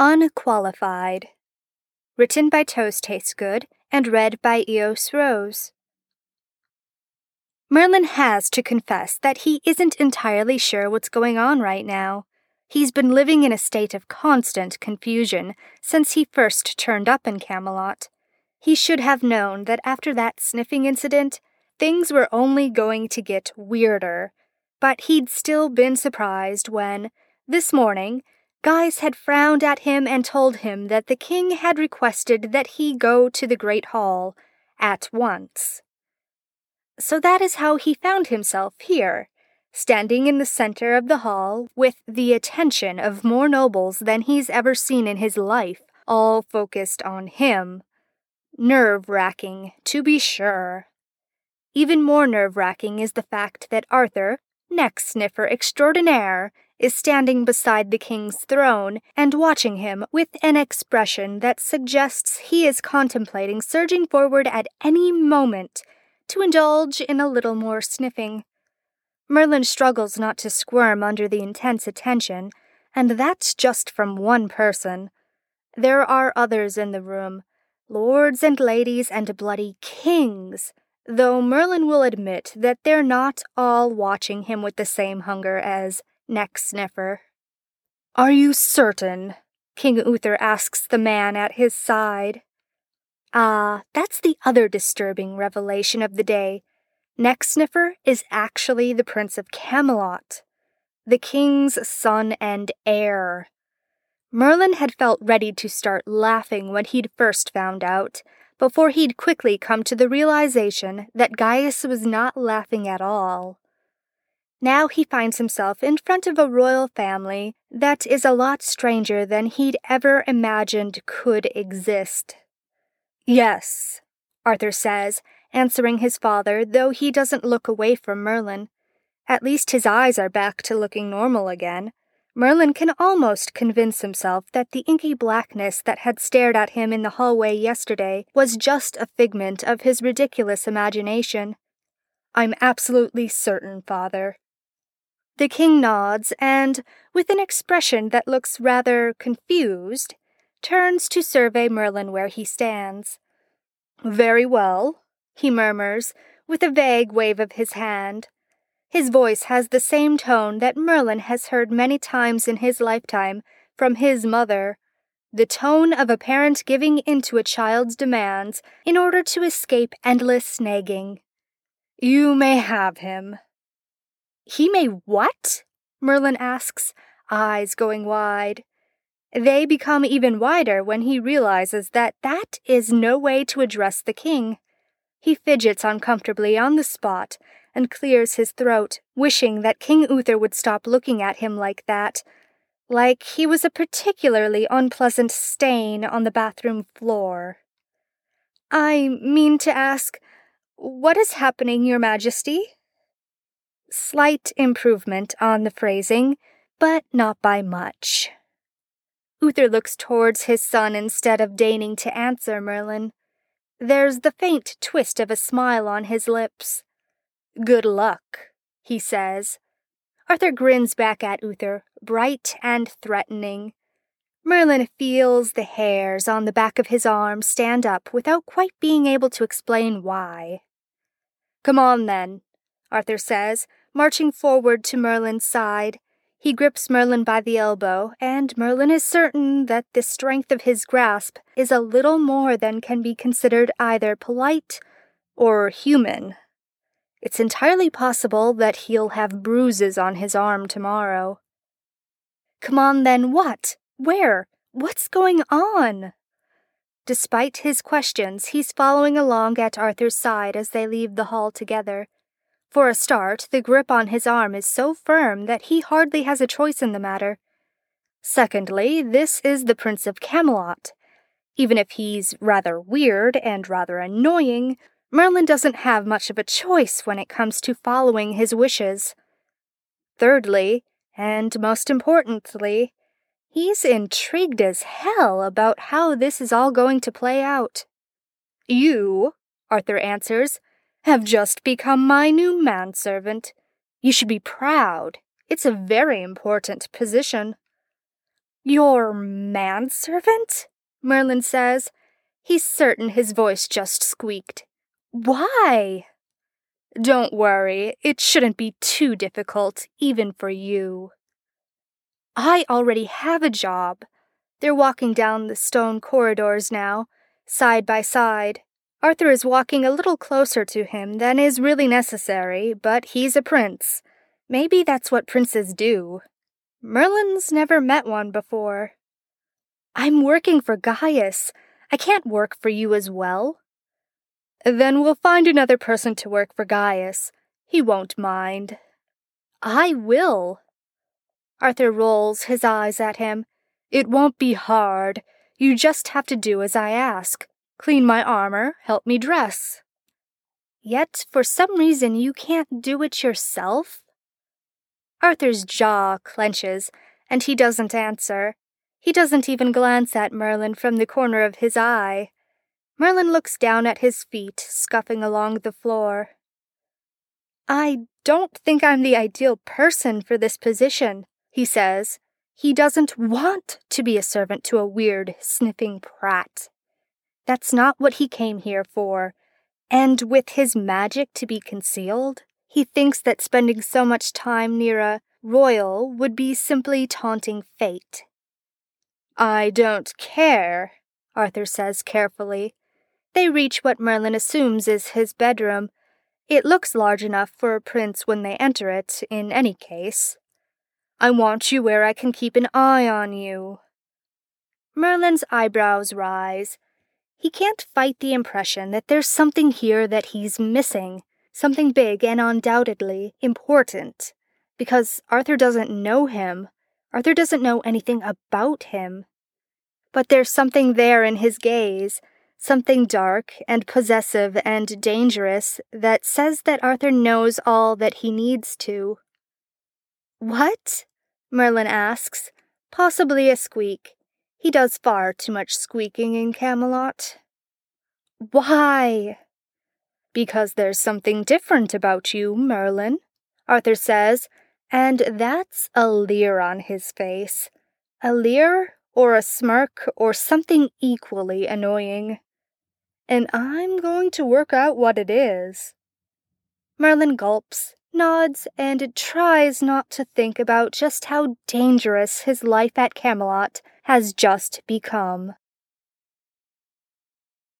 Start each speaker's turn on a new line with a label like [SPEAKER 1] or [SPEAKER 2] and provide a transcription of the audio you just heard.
[SPEAKER 1] Unqualified. Written by Toast Tastes Good and read by Eos Rose. Merlin has to confess that he isn't entirely sure what's going on right now. He's been living in a state of constant confusion since he first turned up in Camelot. He should have known that after that sniffing incident, things were only going to get weirder. But he'd still been surprised when, this morning, Gaius had frowned at him and told him that the king had requested that he go to the Great Hall at once. So that is how he found himself here, standing in the center of the hall with the attention of more nobles than he's ever seen in his life, all focused on him. Nerve-wracking, to be sure. Even more nerve-wracking is the fact that Arthur, neck sniffer extraordinaire, is standing beside the king's throne and watching him with an expression that suggests he is contemplating surging forward at any moment to indulge in a little more sniffing. Merlin struggles not to squirm under the intense attention, and that's just from one person. There are others in the room, lords and ladies and bloody kings, though Merlin will admit that they're not all watching him with the same hunger as Neck Sniffer. "Are you certain?" King Uther asks the man at his side. That's the other disturbing revelation of the day. Neck Sniffer is actually the Prince of Camelot, the king's son and heir. Merlin had felt ready to start laughing when he'd first found out, before he'd quickly come to the realization that Gaius was not laughing at all. Now he finds himself in front of a royal family that is a lot stranger than he'd ever imagined could exist. "Yes," Arthur says, answering his father, though he doesn't look away from Merlin. At least his eyes are back to looking normal again. Merlin can almost convince himself that the inky blackness that had stared at him in the hallway yesterday was just a figment of his ridiculous imagination. "I'm absolutely certain, father." The king nods and, with an expression that looks rather confused, turns to survey Merlin where he stands. "Very well," he murmurs, with a vague wave of his hand. His voice has the same tone that Merlin has heard many times in his lifetime from his mother, the tone of a parent giving in to a child's demands in order to escape endless nagging. "You may have him." "He may what?" Merlin asks, eyes going wide. They become even wider when he realizes that that is no way to address the king. He fidgets uncomfortably on the spot and clears his throat, wishing that King Uther would stop looking at him like that, like he was a particularly unpleasant stain on the bathroom floor. "I mean to ask, what is happening, Your Majesty?" Slight improvement on the phrasing, but not by much. Uther looks towards his son instead of deigning to answer Merlin. There's the faint twist of a smile on his lips. "Good luck," he says. Arthur grins back at Uther, bright and threatening. Merlin feels the hairs on the back of his arm stand up without quite being able to explain why. "Come on, then," Arthur says, marching forward to Merlin's side. He grips Merlin by the elbow, and Merlin is certain that the strength of his grasp is a little more than can be considered either polite or human. It's entirely possible that he'll have bruises on his arm tomorrow. "Come on, then what? Where? What's going on?" Despite his questions, he's following along at Arthur's side as they leave the hall together. For a start, the grip on his arm is so firm that he hardly has a choice in the matter. Secondly, this is the Prince of Camelot. Even if he's rather weird and rather annoying, Merlin doesn't have much of a choice when it comes to following his wishes. Thirdly, and most importantly, he's intrigued as hell about how this is all going to play out. "You," Arthur answers, "have just become my new manservant. You should be proud. It's a very important position." Your manservant? Merlin says. He's certain his voice just squeaked. Why? Don't worry, it shouldn't be too difficult, even for you. I already have a job. They're walking down the stone corridors now, side by side. Arthur is walking a little closer to him than is really necessary, but he's a prince. Maybe that's what princes do. Merlin's never met one before. I'm working for Gaius. I can't work for you as well. Then we'll find another person to work for Gaius. He won't mind. I will. Arthur rolls his eyes at him. It won't be hard. You just have to do as I ask. Clean my armor, help me dress. Yet, for some reason, you can't do it yourself? Arthur's jaw clenches, and he doesn't answer. He doesn't even glance at Merlin from the corner of his eye. Merlin looks down at his feet, scuffing along the floor. I don't think I'm the ideal person for this position, he says. He doesn't want to be a servant to a weird, sniffing prat. That's not what he came here for. And with his magic to be concealed, he thinks that spending so much time near a royal would be simply taunting fate. I don't care, Arthur says carefully. They reach what Merlin assumes is his bedroom. It looks large enough for a prince when they enter it, in any case. I want you where I can keep an eye on you. Merlin's eyebrows rise. He can't fight the impression that there's something here that he's missing, something big and undoubtedly important, because Arthur doesn't know him. Arthur doesn't know anything about him. But there's something there in his gaze, something dark and possessive and dangerous that says that Arthur knows all that he needs to. What? Merlin asks, possibly a squeak. He does far too much squeaking in Camelot. Why? Because there's something different about you, Merlin, Arthur says, and that's a leer on his face. A leer or a smirk or something equally annoying. And I'm going to work out what it is. Merlin gulps, nods, and tries not to think about just how dangerous his life at Camelot has just become.